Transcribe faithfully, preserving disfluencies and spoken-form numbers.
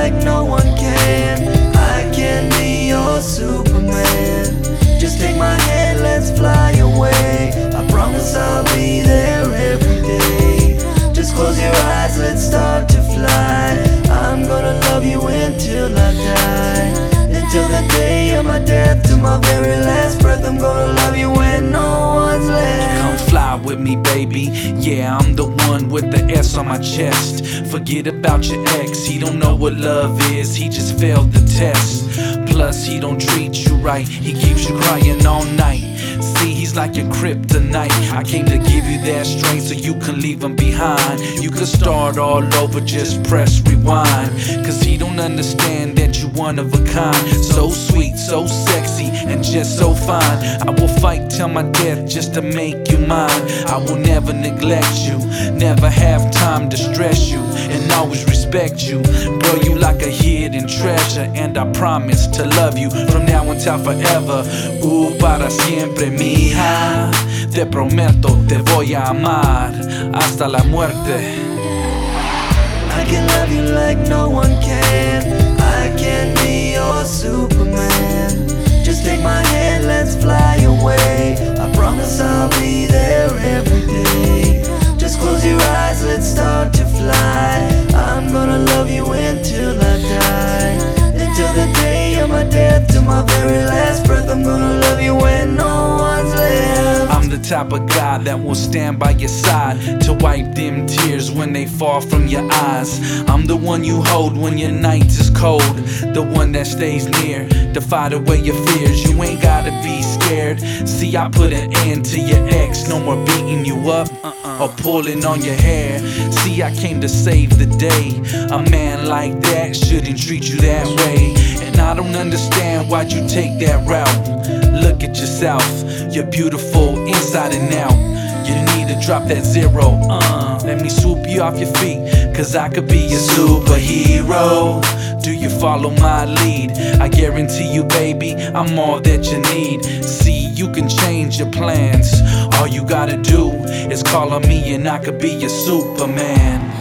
like no one can. I can be your Superman. Just take my hand, let's fly away. I promise I'll be there every day. Just close your eyes, let's start to fly. I'm gonna love you until I die. Until the day of my death, to my very last breath, I'm gonna love you when no one's left. Come fly with me, baby. Yeah, I'm the one with the S on my chest. Forget about your ex, he don't know what love is. He just failed the test. Plus, he don't treat you right, he keeps you crying all night. See, he's like your kryptonite. I came to give you that strength so you can leave him behind. You can start all over, just press rewind. Cause he don't understand that you're one of a kind. So sweet, so sexy, and just so fine. I will fight till my death just to make you mine. I will never neglect you, never have time to stress you, and always respect you. Girl, you like a hidden treasure, and I promise to love you from now until forever. Uh, para siempre, mija. Te prometo, te voy a amar hasta la muerte. I can love you like no one can. I can be your Superman. Just take my hand, let's fly away. I promise I'll be there every day. Just close your eyes, let's start to fly. I'm gonna love you until I die. Until the day of my death, to my very last breath, I'm gonna love you when no one's left. I'm the type of guy that will stand by your side to wipe them tears when they fall from your eyes. I'm the one you hold when your night is cold, the one that stays near to fight away your fears. You ain't gotta be scared. See, I put an end to your ex. No more beating you up or pulling on your hair. See, I came to save the day. A man like that shouldn't treat you that way. And I don't understand why'd you take that route. Look at yourself, you're beautiful inside and out. You need to drop that zero, uh Let me swoop you off your feet, cause I could be your superhero. Do you follow my lead? I guarantee you, baby, I'm all that you need. See, you can change your plans. All you gotta do is call on me and I could be your Superman.